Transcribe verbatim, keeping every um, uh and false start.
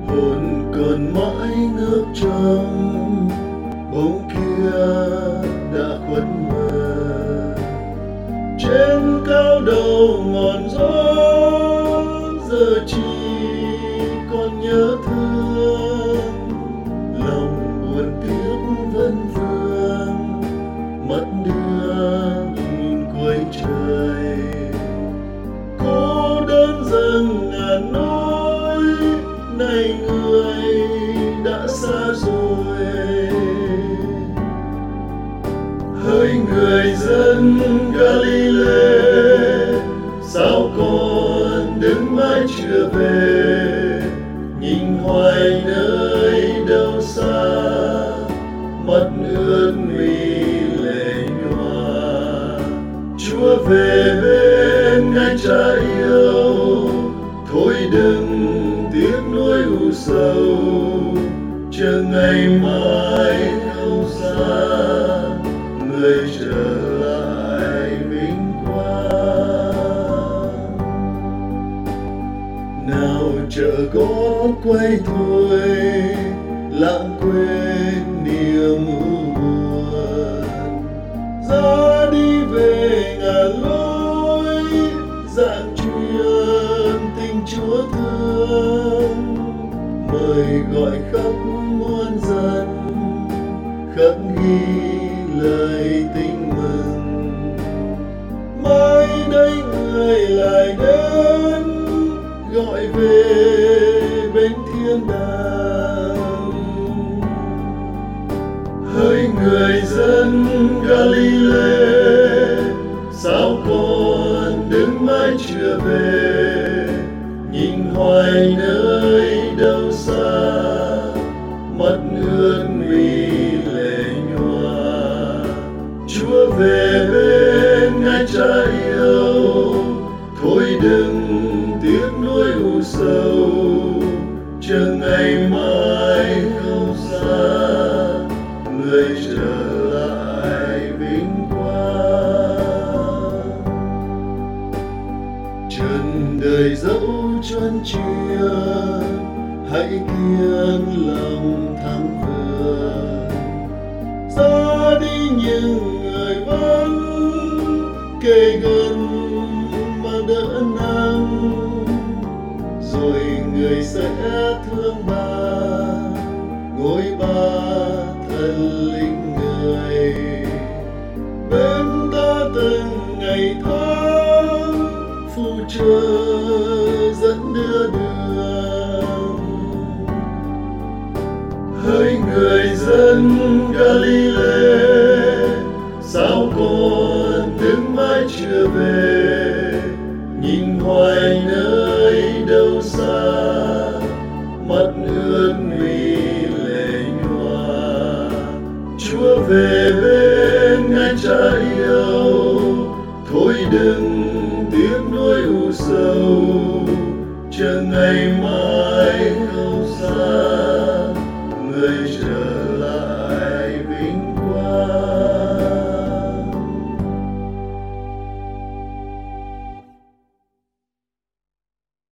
hồn còn mãi ngước trông bóng kia đã khuất mờ. Trên cao đầu ngọn gió giờ chỉ còn nhớ thương, lòng buồn tiếc vẫn vương mắt đưa nhìn cuối trời. Cô đơn dần ngàn nỗi, này người đã xa rồi. Hỡi người dân Galilee, sao con đứng mãi chưa về? Nhìn hoài nơi đâu xa, mắt ướt mi lệ nhòa. Chúa về bên Ngài Cha yêu, thôi đừng tiếc nuối u sầu, chờ ngày mai không xa, người trở lại vinh quang. Nào chợ có quay thôi, lãng quên niềm ưu buồn, ra đi về ngàn lối, dạng truyền tình Chúa thương. Mời gọi khắp muôn dân, khắc ghi lời tin mừng. Mai đây người lại đến, gọi về bên thiên đàng. Hỡi người dân Galilee, sao con đứng mãi chưa về? Nhìn hoài nơi đâu xa, mắt ướt mi lệ nhòa. Chúa về bên Ngài Cha yêu, thôi đừng tiếc nuối u sầu, chờ ngày mai không xa, người trở lại vinh quang. Trần đời dẫu chuân chia, hãy kiên lòng thắng vượt. Ra đi những người vẫn kề gần mà đỡ nắng, rồi người sẽ thương ba, ngôi ba thần linh người. Bên ta từng ngày tháng, phù trợ dẫn đưa đường. Hỡi người dân Galilee, sao con đứng mãi chưa về? Nhìn hoài nơi đâu xa, mắt ướt mi lệ nhòa. Chúa về bên Ngài Cha yêu, thôi đừng tiếc nuối u sầu, chờ ngày mai